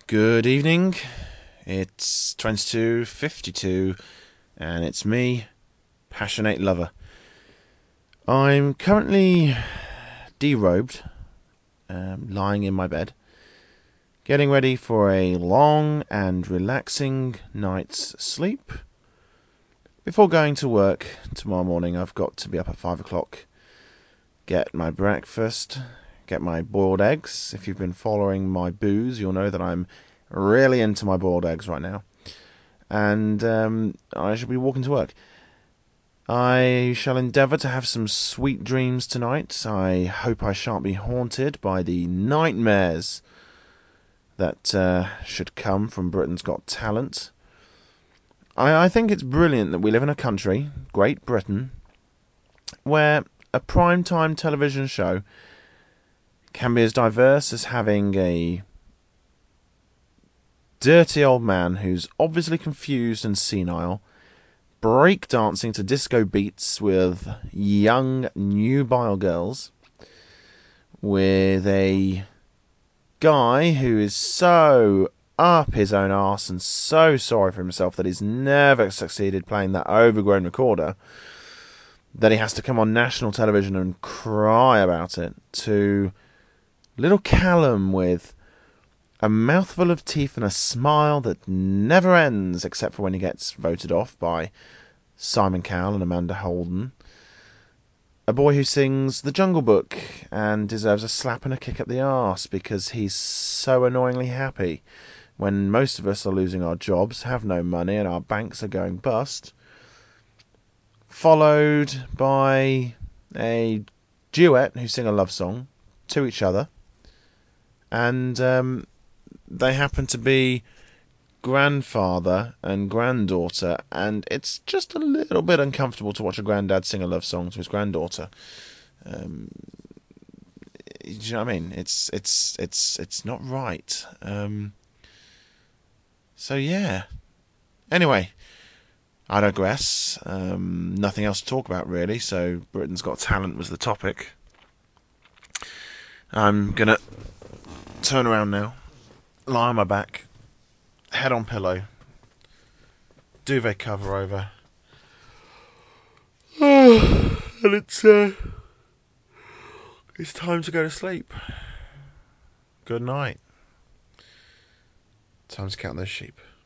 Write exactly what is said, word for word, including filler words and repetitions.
Good evening. It's twenty-two fifty-two, and it's me, Passionate Lover. I'm currently derobed, um, lying in my bed, getting ready for a long and relaxing night's sleep. Before going to work tomorrow morning, I've got to be up at five o'clock, get my breakfast, get my boiled eggs. If you've been following my booze, you'll know that I'm really into my boiled eggs right now. And um, I shall be walking to work. I shall endeavour to have some sweet dreams tonight. I hope I shan't be haunted by the nightmares that uh, should come from Britain's Got Talent. I, I think it's brilliant that we live in a country, Great Britain, where a primetime television show can be as diverse as having a dirty old man who's obviously confused and senile breakdancing to disco beats with young nubile girls, with a guy who is so up his own arse and so sorry for himself that he's never succeeded playing that overgrown recorder, that he has to come on national television and cry about it, to little Callum with a mouthful of teeth and a smile that never ends, except for when he gets voted off by Simon Cowell and Amanda Holden. A boy who sings The Jungle Book and deserves a slap and a kick up the arse because he's so annoyingly happy when most of us are losing our jobs, have no money, and our banks are going bust. Followed by a duet who sing a love song to each other. And um, they happen to be grandfather and granddaughter, and it's just a little bit uncomfortable to watch a granddad sing a love song to his granddaughter. Um, do you know what I mean? It's it's it's it's not right. Um, so yeah. Anyway, I digress. Um, nothing else to talk about really. So Britain's Got Talent was the topic. I'm gonna turn around now, lie on my back, head on pillow, duvet cover over, and it's uh, it's time to go to sleep. Good night. Time to count those sheep.